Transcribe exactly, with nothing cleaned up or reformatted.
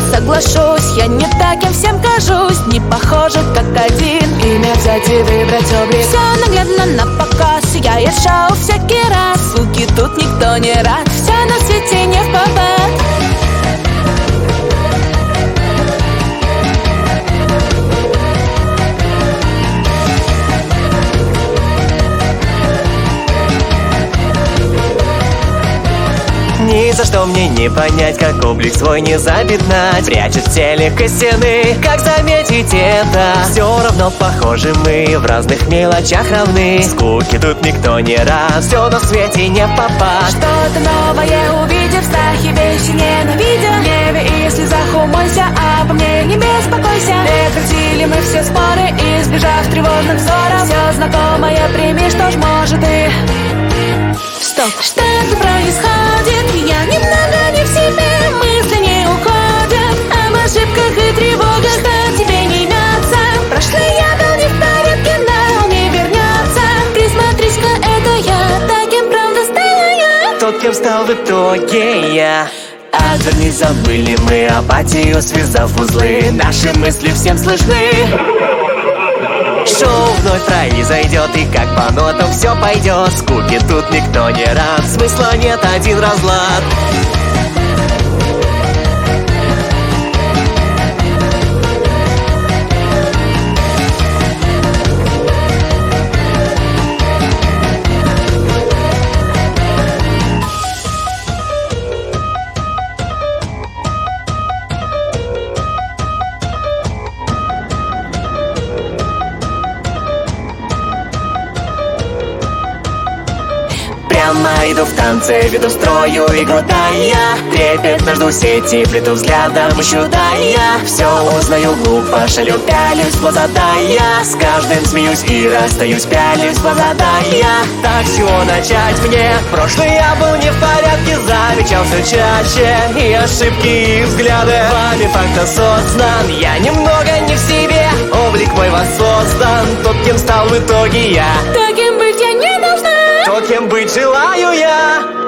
соглашусь, я не таким всем кажусь, не похожа как один. Имя взять и выбрать облик, все наглядно на показ. Я из шоу всякий раз, суки, тут никто не рад. Все на свете не в попад. Ни за что мне не понять, как облик свой не запятнать. Прячет в теле костяны, как заметить это? Все равно похожи мы, в разных мелочах равны. Скуки тут никто не рад, все на свете не в попад. Что-то новое увидев, страхи вещи ненавидя. В гневе и слезах умойся, а по мне не беспокойся. Прекратили мы все споры, избежав тревожных взоров. Все знакомое прими, что ж может и... Стоп! Что-то происходит, я немного не в себе. Мысли не уходят, об ошибках и тревогах. Что тебе не имется? Прошлый я был не в порядке, но не вернется. Присмотрись-ка, это я, таким правда стала я. Тот, кем стал в итоге я. Отвернись, забыли мы апатию, связав узлы. Наши мысли всем слышны. Шоу вновь произойдет, и как по нотам все пойдет. Скуки тут никто не рад, смысла нет, один разлад. Прямо иду в танце, веду строю игру, да я. Трепет между сети, плету взглядом, ищу, да я. Все узнаю глупо, шалю, пялюсь в глаза, да я. С каждым смеюсь и расстаюсь, пялюсь в глаза, да я. Так с чего начать мне? Прошлый я был не в порядке, замечал все чаще. И ошибки, и взгляды вами факт осознан. Я немного не в себе, облик мой воссоздан. Тот, кем стал в итоге я. Таким быть я не должна. Тот, кем быть желаю я.